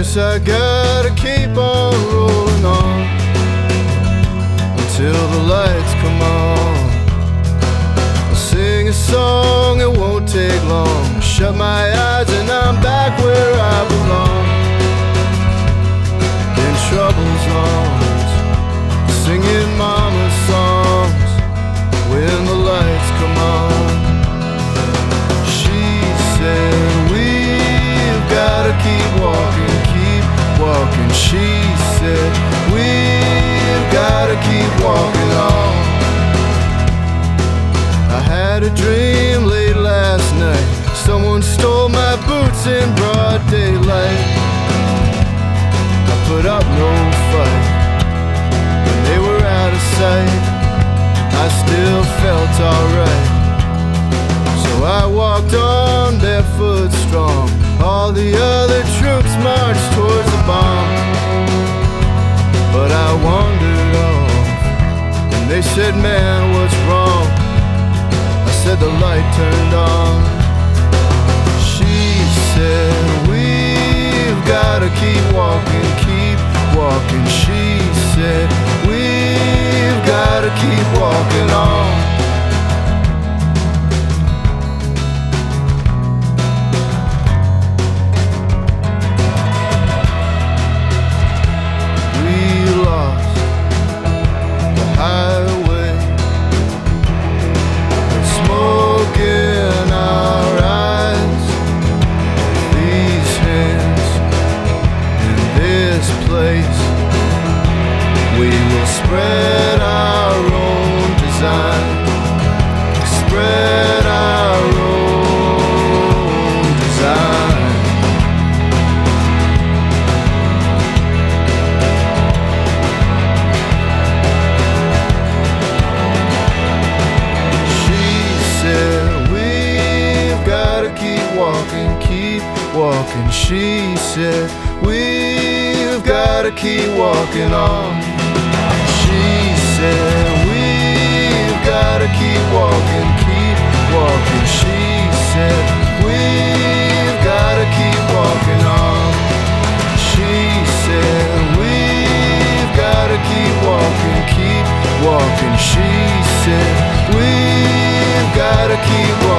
guess I gotta keep on rolling on until the lights come on. I'll sing a song, it won't take long. Shut my eyes and I'm back where I belong. In trouble's arms, singing mama's songs when the lights come on. She said, we've gotta keep walking, keep walking. She said, we've gotta keep walking on. I had a dream late last night. Someone stole my boots in broad daylight. I put up no fight. When they were out of sight, I still felt alright. So I walked on barefoot strong. All the other troops marched towards the bomb. But I wandered off, and they said, man, what's wrong? I said the light turned on. She said, we've gotta keep walking, keep walking. She said, we've gotta keep walking on. We will spread our own design, spread our own design. She said, we've gotta keep walking, keep walking. She said, we've gotta keep walking on. She said, we've gotta keep walking, keep walking. She said, we've gotta keep walking on. She said, we've gotta keep walking, keep walking. She said, we've gotta keep walking.